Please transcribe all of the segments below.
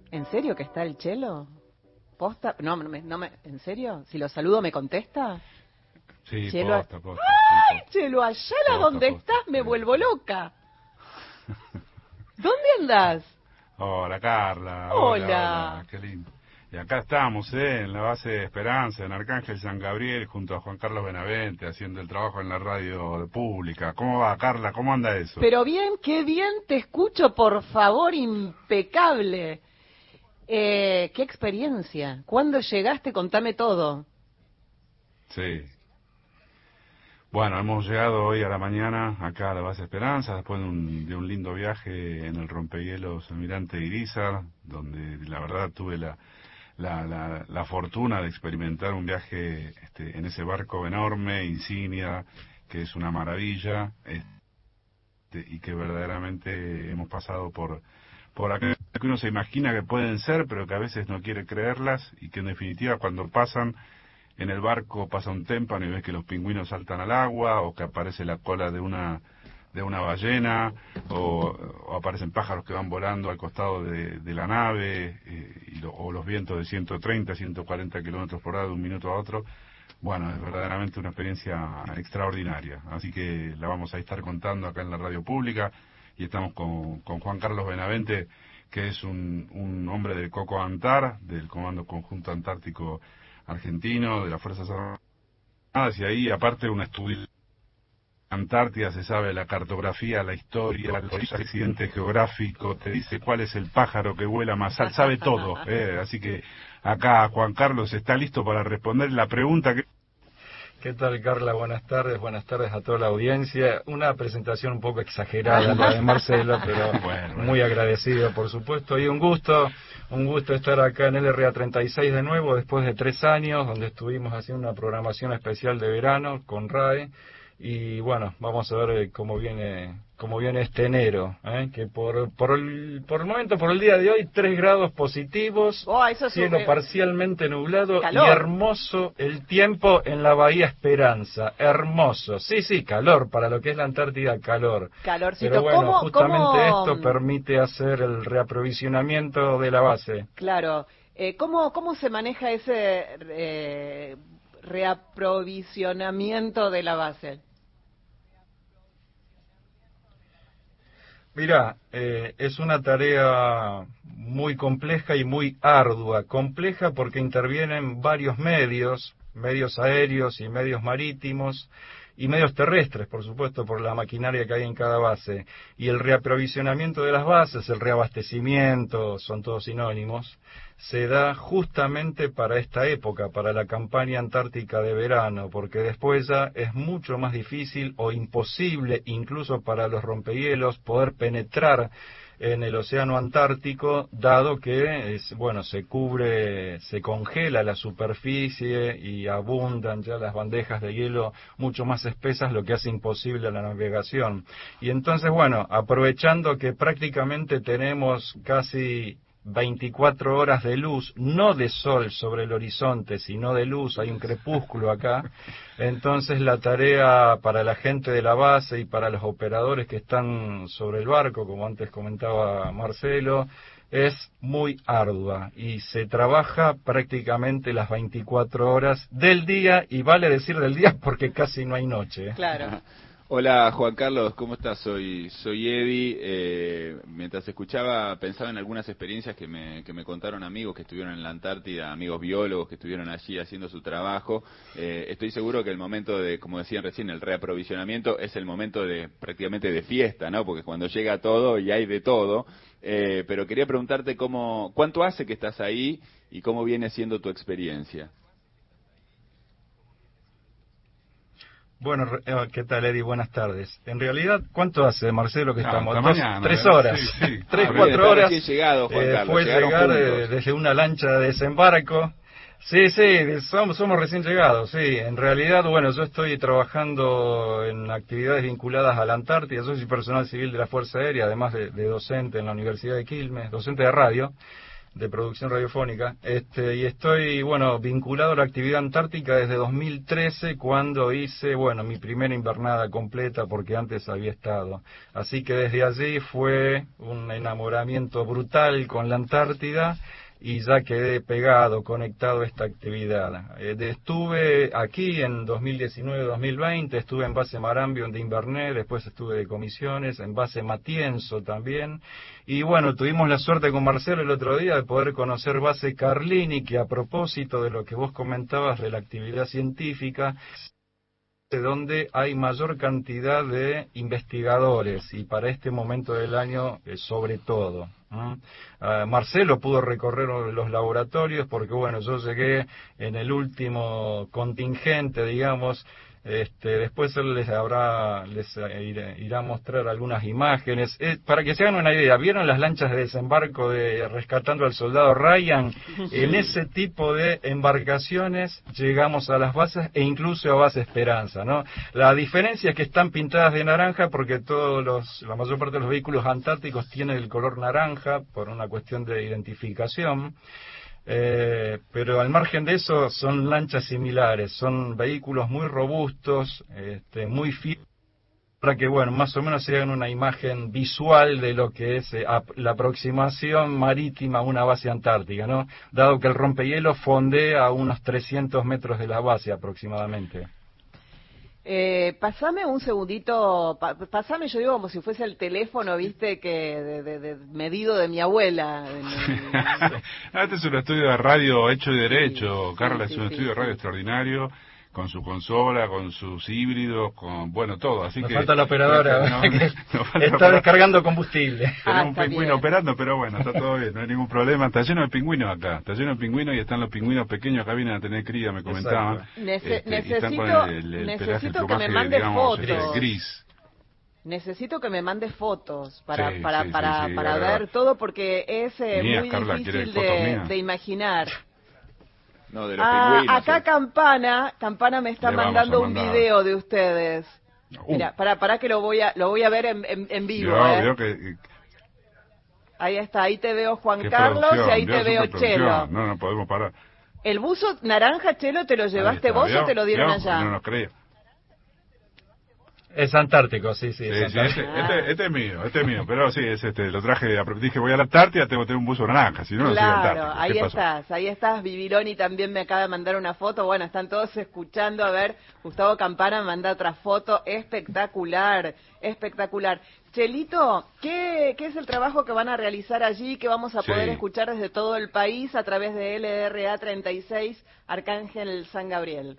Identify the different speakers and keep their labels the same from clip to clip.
Speaker 1: ¿En serio que está el Chelo? ¿Posta? ¿En serio? Si lo saludo, ¿me contesta?
Speaker 2: Sí,
Speaker 1: Chelo,
Speaker 2: posta.
Speaker 1: ¡ay, Chelo, Ayala, ¿dónde estás? Me vuelvo loca. ¿Dónde andás?
Speaker 2: Hola, Carla.
Speaker 1: Hola.
Speaker 2: Qué lindo. Y acá estamos, en la base de Esperanza, en Arcángel San Gabriel, junto a Juan Carlos Benavente, haciendo el trabajo en la radio pública. ¿Cómo va, Carla? ¿Cómo anda eso?
Speaker 1: Pero bien, qué bien te escucho, por favor, impecable. ¿Qué experiencia? ¿Cuándo llegaste? Contame todo.
Speaker 2: Sí. Bueno, hemos llegado hoy a la mañana acá a la base Esperanza, después de un lindo viaje en el rompehielos Almirante Irizar, donde la verdad tuve la fortuna de experimentar un viaje en ese barco enorme, insignia, que es una maravilla, y que verdaderamente hemos pasado por acá, que uno se imagina que pueden ser, pero que a veces no quiere creerlas, y que en definitiva cuando pasan en el barco pasa un témpano y ves que los pingüinos saltan al agua, o que aparece la cola de una ballena, o aparecen pájaros que van volando al costado de la nave, o los vientos de 130, 140 kilómetros por hora de un minuto a otro. Bueno, es verdaderamente una experiencia extraordinaria, así que la vamos a estar contando acá en la radio pública, y estamos con Juan Carlos Benavente, que es un hombre del Coco Antar, del Comando Conjunto Antártico Argentino, de las Fuerzas Armadas, y ahí aparte un estudio de Antártida, se sabe la cartografía, la historia, los accidentes geográficos, te dice cuál es el pájaro que vuela más alto, sabe todo, así que acá Juan Carlos está listo para responder la pregunta que...
Speaker 3: ¿Qué tal, Carla? Buenas tardes a toda la audiencia. Una presentación un poco exagerada la de Marcelo, pero bueno. Muy agradecido, por supuesto. Y un gusto estar acá en el RA36 de nuevo, después de 3 años, donde estuvimos haciendo una programación especial de verano con RAE. Y bueno, vamos a ver cómo viene este enero, que por el momento, por el día de hoy, 3 grados positivos, cielo parcialmente nublado, calor. Y hermoso el tiempo en la Bahía Esperanza, hermoso, sí, calor, para lo que es la Antártida, calor.
Speaker 1: Calorcito.
Speaker 3: Pero bueno, justamente esto permite hacer el reaprovisionamiento de la base.
Speaker 1: Claro, ¿cómo se maneja ese reaprovisionamiento de la base?
Speaker 3: Mirá, es una tarea muy compleja y muy ardua. Compleja porque intervienen varios medios aéreos y medios marítimos y medios terrestres, por supuesto, por la maquinaria que hay en cada base. Y el reaprovisionamiento de las bases, el reabastecimiento, son todos sinónimos, se da justamente para esta época, para la campaña antártica de verano, porque después ya es mucho más difícil o imposible, incluso para los rompehielos, poder penetrar en el océano Antártico, dado que se congela la superficie y abundan ya las bandejas de hielo mucho más espesas, lo que hace imposible la navegación. Y entonces, aprovechando que prácticamente tenemos casi 24 horas de luz, no de sol sobre el horizonte, sino de luz, hay un crepúsculo acá, entonces la tarea para la gente de la base y para los operadores que están sobre el barco, como antes comentaba Marcelo, es muy ardua y se trabaja prácticamente las 24 horas del día, y vale decir del día porque casi no hay noche.
Speaker 1: Claro.
Speaker 4: Hola Juan Carlos, ¿cómo estás? Soy Eddie. Mientras escuchaba pensaba en algunas experiencias que me contaron amigos que estuvieron en la Antártida, amigos biólogos que estuvieron allí haciendo su trabajo. Estoy seguro que el momento de, como decían recién, el reaprovisionamiento es el momento de prácticamente de fiesta, ¿no? Porque cuando llega todo y hay de todo. Pero quería preguntarte ¿cuánto hace que estás ahí y cómo viene siendo tu experiencia?
Speaker 3: Bueno, ¿qué tal, Eddie? Buenas tardes. En realidad, ¿cuánto hace, Marcelo, que estamos?
Speaker 2: Mañana,
Speaker 3: 3 horas.
Speaker 2: Sí.
Speaker 3: 3-4 horas.
Speaker 4: Llegado, Juan Carlos,
Speaker 3: fue llegar desde una lancha de desembarco. Sí, somos recién llegados, sí. En realidad, yo estoy trabajando en actividades vinculadas a la Antártida. Yo soy personal civil de la Fuerza Aérea, además de docente en la Universidad de Quilmes, docente de radio. de producción radiofónica, y estoy, bueno, vinculado a la actividad antártica desde 2013, cuando hice, bueno, mi primera invernada completa, porque antes había estado. Así que desde allí fue un enamoramiento brutal con la Antártida, y ya quedé pegado, conectado a esta actividad. Estuve aquí en 2019-2020, estuve en base Marambio, donde inverné, después estuve de comisiones, en base Matienzo también, y bueno, tuvimos la suerte con Marcelo el otro día de poder conocer base Carlini, que a propósito de lo que vos comentabas de la actividad científica, de donde hay mayor cantidad de investigadores, y para este momento del año sobre todo. Marcelo pudo recorrer los laboratorios porque, bueno, yo llegué en el último contingente, digamos. Después él les irá a mostrar algunas imágenes. Para que se hagan una idea, ¿vieron las lanchas de desembarco de Rescatando al Soldado Ryan? En ese tipo de embarcaciones llegamos a las bases e incluso a base Esperanza, ¿no? La diferencia es que están pintadas de naranja porque la mayor parte de los vehículos antárticos tienen el color naranja por una cuestión de identificación. Pero al margen de eso son lanchas similares, son vehículos muy robustos, muy firmes, para que, bueno, más o menos se hagan una imagen visual de lo que es la aproximación marítima a una base antártica, ¿no? Dado que el rompehielos fondea a unos 300 metros de la base aproximadamente.
Speaker 1: Pasame un segundito, pasame, yo digo como si fuese el teléfono, viste, que de medido de mi abuela.
Speaker 2: Este es un estudio de radio hecho y derecho,
Speaker 1: sí,
Speaker 2: Carla,
Speaker 1: sí,
Speaker 2: es un
Speaker 1: sí,
Speaker 2: estudio de radio extraordinario, con su consola, con sus híbridos, con, bueno, todo, así
Speaker 3: Nos
Speaker 2: que...
Speaker 3: falta la operadora,
Speaker 2: que
Speaker 3: está descargando combustible.
Speaker 2: Tenemos un pingüino operando, pero bueno, está todo bien, no hay ningún problema. Está lleno de pingüinos acá, está lleno de pingüinos, y están los pingüinos pequeños, acá vienen a tener cría, me comentaban.
Speaker 1: Necesito que me mande fotos.
Speaker 2: Gris.
Speaker 1: Necesito que me mande fotos para
Speaker 2: Sí,
Speaker 1: ver todo, porque es muy
Speaker 2: Carla,
Speaker 1: difícil
Speaker 2: de
Speaker 1: imaginar.
Speaker 4: No, de los pingüinos.
Speaker 1: Acá Campana me está mandando un video de ustedes. Mira, para que lo voy a ver en vivo.
Speaker 2: Veo que...
Speaker 1: Ahí está, ahí te veo Juan Carlos y ahí te veo Chelo.
Speaker 2: No podemos parar.
Speaker 1: ¿El buzo naranja, Chelo, te lo llevaste vos o te lo dieron allá?
Speaker 2: No nos creía.
Speaker 3: Es antártico, sí.
Speaker 2: Este es mío, pero sí, lo traje, dije voy a la Antártida, tengo que tener un buzo naranja, si no, no soy antártico.
Speaker 1: Ahí estás, Vivironi también me acaba de mandar una foto, bueno, están todos escuchando, a ver, Gustavo Campana me manda otra foto, espectacular. Chelito, ¿qué es el trabajo que van a realizar allí, que vamos a poder escuchar desde todo el país a través de LRA 36, Arcángel San Gabriel?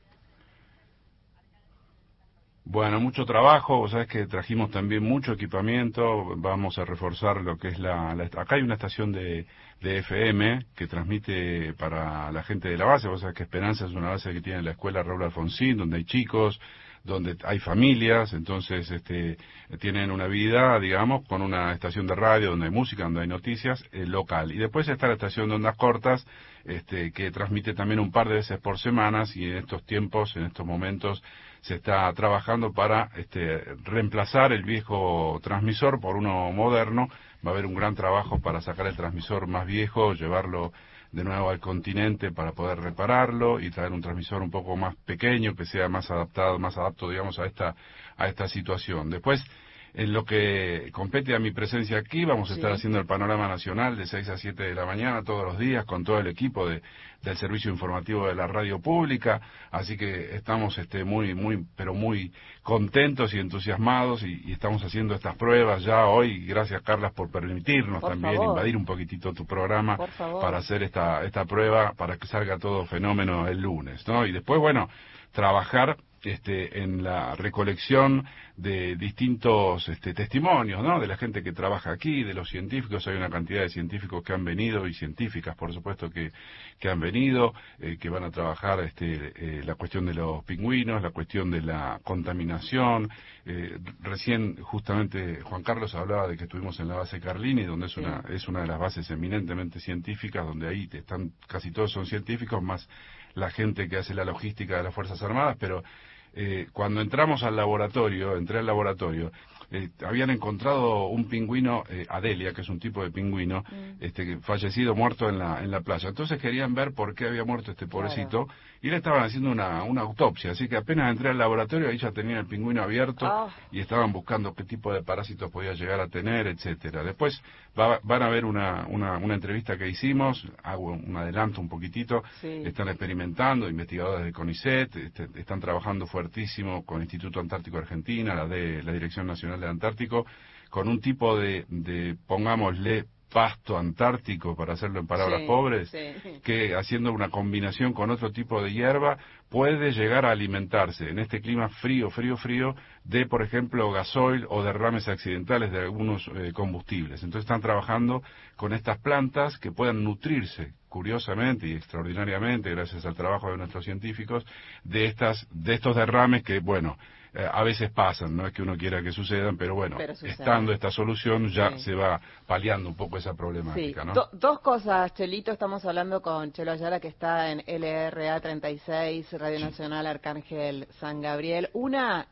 Speaker 2: Bueno, mucho trabajo, vos sabés que trajimos también mucho equipamiento, vamos a reforzar lo que es acá hay una estación de FM que transmite para la gente de la base, vos sabés que Esperanza es una base que tiene la escuela Raúl Alfonsín, donde hay chicos, donde hay familias, entonces tienen una vida, digamos, con una estación de radio donde hay música, donde hay noticias, local. Y después está la estación de ondas cortas, que transmite también un par de veces por semanas, y en estos tiempos, en estos momentos, se está trabajando para reemplazar el viejo transmisor por uno moderno. Va a haber un gran trabajo para sacar el transmisor más viejo, llevarlo de nuevo al continente para poder repararlo y traer un transmisor un poco más pequeño que sea más adapto, digamos, a esta situación. Después, en lo que compete a mi presencia aquí, vamos a estar haciendo el panorama nacional de 6 a 7 de la mañana todos los días con todo el equipo del servicio informativo de la radio pública, así que estamos pero muy contentos y entusiasmados, y estamos haciendo estas pruebas ya hoy. Gracias, Carlas, por permitirnos invadir un poquitito tu programa para hacer esta prueba, para que salga todo fenómeno el lunes, ¿no? Y después, bueno, trabajar en la recolección de distintos testimonios, ¿no? De la gente que trabaja aquí, de los científicos. Hay una cantidad de científicos que han venido, y científicas, por supuesto, que han venido, que van a trabajar la cuestión de los pingüinos, la cuestión de la contaminación. Recién, justamente, Juan Carlos hablaba de que estuvimos en la base Carlini, donde es una de las bases eminentemente científicas, donde ahí están, casi todos son científicos, más la gente que hace la logística de las Fuerzas Armadas, pero cuando entré al laboratorio, habían encontrado un pingüino, Adelia, que es un tipo de pingüino, que fallecido, muerto en la playa. Entonces querían ver por qué había muerto este pobrecito, y le estaban haciendo una autopsia. Así que apenas entré al laboratorio, ahí ya tenían el pingüino abierto, y estaban buscando qué tipo de parásitos podía llegar a tener, etcétera. Después van a ver una entrevista que hicimos, hago un adelanto un poquitito, están experimentando, investigadores de CONICET, están trabajando fuertísimo con Instituto Antártico Argentina, la Dirección Nacional del Antártico, con un tipo de pongámosle, pasto antártico, para hacerlo en palabras pobres, que haciendo una combinación con otro tipo de hierba puede llegar a alimentarse en este clima frío de, por ejemplo, gasoil o derrames accidentales de algunos combustibles. Entonces están trabajando con estas plantas que puedan nutrirse curiosamente y extraordinariamente, gracias al trabajo de nuestros científicos, de estos derrames que, bueno, a veces pasan, no es que uno quiera que sucedan, pero bueno, estando esta solución ya se va paliando un poco esa problemática, ¿no?
Speaker 1: Dos cosas, Chelito, estamos hablando con Chelo Ayala, que está en LRA 36, Radio Nacional Arcángel San Gabriel. Una,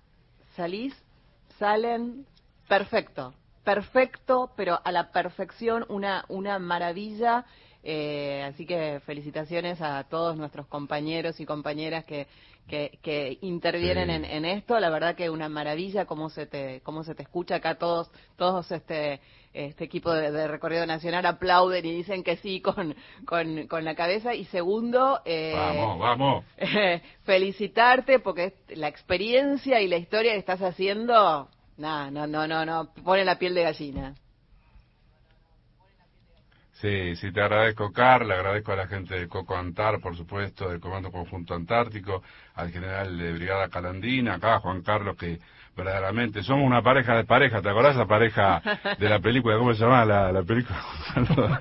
Speaker 1: salen, perfecto, pero a la perfección, una maravilla. Así que felicitaciones a todos nuestros compañeros y compañeras que intervienen en esto. La verdad que una maravilla cómo se te escucha acá. Todos este equipo de Recorrido Nacional aplauden y dicen que sí con la cabeza. Y segundo,
Speaker 2: vamos
Speaker 1: felicitarte porque la experiencia y la historia que estás haciendo, no pone la piel de gallina.
Speaker 2: Sí, te agradezco, Carla, agradezco a la gente de Coco Antar, por supuesto, del Comando Conjunto Antártico, al general de Brigada Calandina, acá Juan Carlos, que verdaderamente somos una pareja de pareja. ¿Te acordás la pareja de la película? ¿Cómo se llama la película?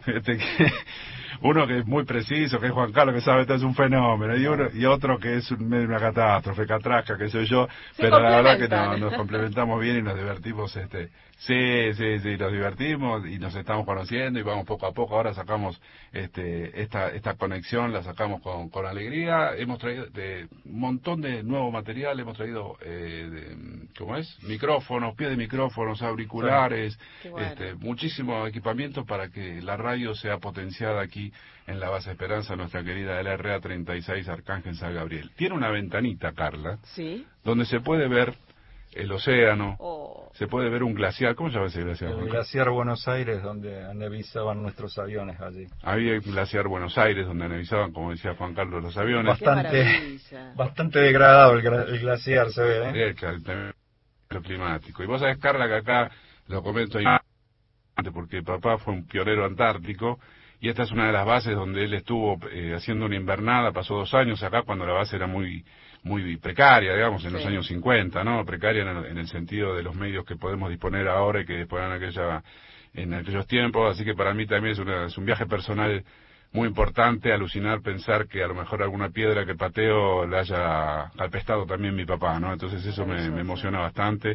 Speaker 2: Uno que es muy preciso, que es Juan Carlos, que sabe que es un fenómeno, y otro que es medio una catástrofe, catrasca, que soy yo, pero la verdad que nos complementamos bien y nos divertimos, sí, nos divertimos y nos estamos conociendo y vamos poco a poco. Ahora sacamos esta conexión, la sacamos con alegría. Hemos traído un montón de nuevo material, hemos traído, ¿cómo es? Micrófonos, pies de micrófonos, auriculares, muchísimo equipamiento para que la radio sea potenciada aquí en la Base Esperanza, nuestra querida LRA 36 Arcángel San Gabriel. Tiene una ventanita, Carla, donde se puede ver el océano, se puede ver un glaciar. ¿Cómo se llama ese glaciar?
Speaker 3: El glaciar Buenos Aires, donde anevizaban nuestros aviones allí.
Speaker 2: Había un glaciar Buenos Aires, donde anevizaban, como decía Juan Carlos, los aviones.
Speaker 3: Bastante degradado el glaciar, se ve,
Speaker 2: El cambio climático. Y vos sabés, Carla, que acá, lo comento ahí, porque papá fue un pionero antártico, y esta es una de las bases donde él estuvo haciendo una invernada. Pasó 2 años acá, cuando la base era muy precaria, digamos, en los años 50, ¿no? Precaria en el sentido de los medios que podemos disponer ahora y que disponían en aquellos tiempos. Así que para mí también es un viaje personal muy importante, alucinar, pensar que a lo mejor alguna piedra que pateo la haya calpestado también mi papá, ¿no? Entonces eso me emociona bastante,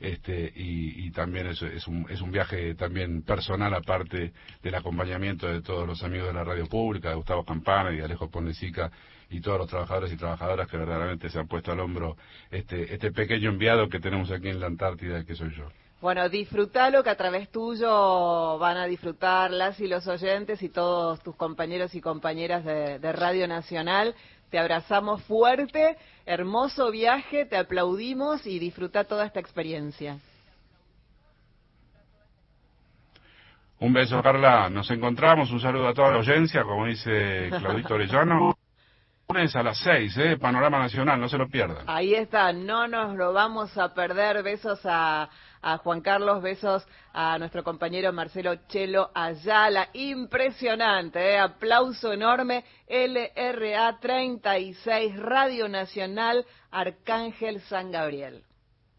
Speaker 2: y también es un viaje también personal, aparte del acompañamiento de todos los amigos de la radio pública, de Gustavo Campana y de Alejo Pondesica, y todos los trabajadores y trabajadoras que verdaderamente se han puesto al hombro este pequeño enviado que tenemos aquí en la Antártida, que soy yo.
Speaker 1: Bueno, disfrutalo, que a través tuyo van a disfrutar las y los oyentes y todos tus compañeros y compañeras de Radio Nacional. Te abrazamos fuerte, hermoso viaje, te aplaudimos y disfruta toda esta experiencia.
Speaker 2: Un beso, Carla. Nos encontramos. Un saludo a toda la audiencia, como dice Claudito Orellano. Lunes a las 6, Panorama Nacional, no se lo pierdan.
Speaker 1: Ahí está, no nos lo vamos a perder. Besos a Juan Carlos, besos a nuestro compañero Marcelo Chelo Ayala. Impresionante, aplauso enorme. LRA 36, Radio Nacional Arcángel San Gabriel.